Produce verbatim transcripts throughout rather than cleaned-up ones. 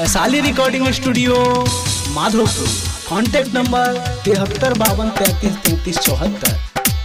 Vaishali recording studio Madhopur. Contact number तिहत्तर बावन तैंतीस तैंतीस चौहत्तर।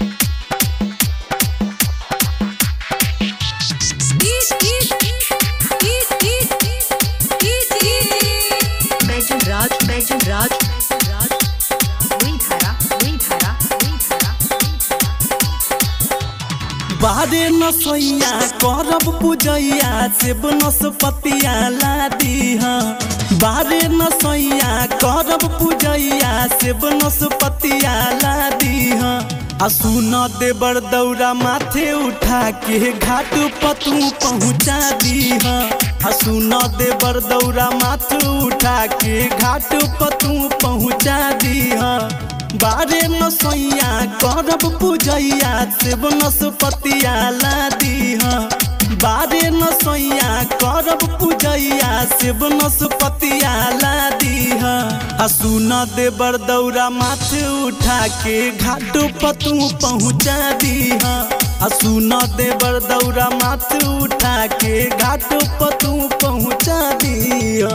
बारे नसैया करब पूजैया सेब नसपतिया ला दीहा। बारे नसैया करब पूजैया सेब नसपतिया ला दीहा। आ सुन देवर दौरा माथे उठा के घाट पतू पहुँचा दीहा। आ सुन देवर दौरा माथे उठा के घाट पतू पहुँचा दीहा। बारे नसैया करब पूजैया सेब नसपतिया ला दीहा। बारे नसैया करब पूजैया सेब नसपतिया ला दीहा। आ सुन देवर दौरा माथे उठा के घाट पतू पहुँचा दीहा। आ सुन देवर दौरा माथे उठा के घाट पतू पहुँचा दीहा।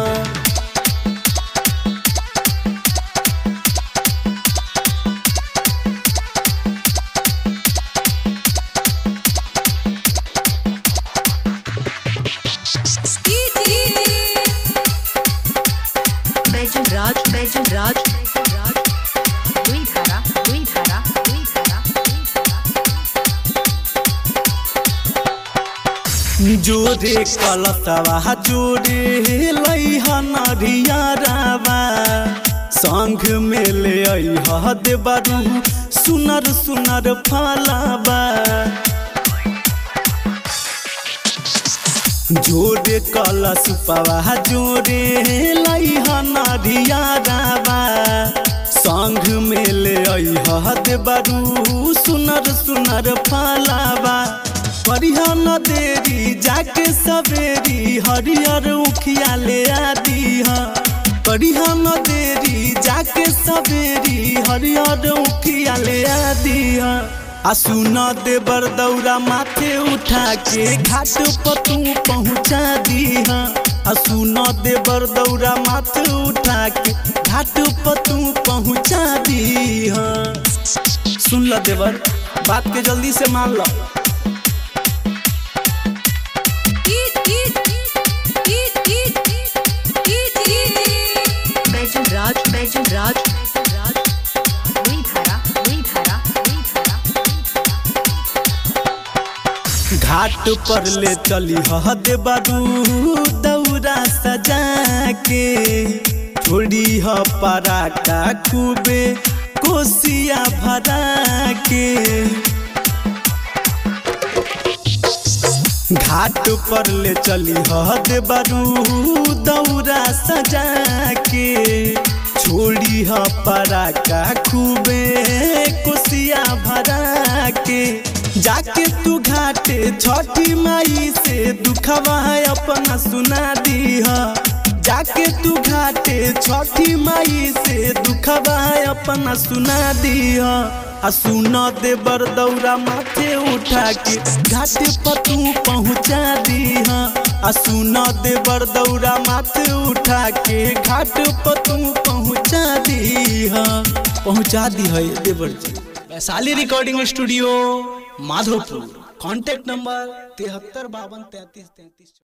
राज बैजन राज दुई धारा दुई धारा दुई धारा जोरे कलतवा जोरे लइहा नरिया रावा। संग में ले अइहा देवरू सुनर सुनर फलावा। जोरे कलश पवा जोरे लइहा नरिया रावा। संग में ले अइहा देवरू सुनर सुनर फलावा। करिहा न देरी जाके सवेरी हरियर उखिया ले आ दीहा। करिहा न देरी जाके सवेरी हरियर उखिया ले आ दीहा। आ सुन देवर दौरा माथे उठा के घाट पतू पहुँचा दीहा। आ सुन देवर दौरा माथे उठा के घाट पतू पहुँचा दीहा। सुन ल देवर बात के जल्दी से मान लो। बैजन राज बैजन राज दुई धारा दुई धारा दुई धारा घाट पर ले चली ह देवरू दौरा सजा के। छोड़ी ह पराका खूबे कोसिया भरा के। घाट पर ले चली ह देवरू दौरा सजा के। छोड़ी ह पराका खूबे कोसिया भरा के। जाके तू घाटे छठी माई से दुखवा अपना सुना दीहा। जाके तू घाटे छठी माई से दुखवा अपना सुना दीहा। आ सुन देवर दौरा माथे उठा के घाट पतू पहुँचा दीहा। आ सुन देवर दौरा माथे उठा के घाट पतू पहुँचा दीहा। पहुँचा दी है देवर जी। Vaishali recording studio Madhopur. Contact number तिहत्तर बावन तैंतीस तैंतीस।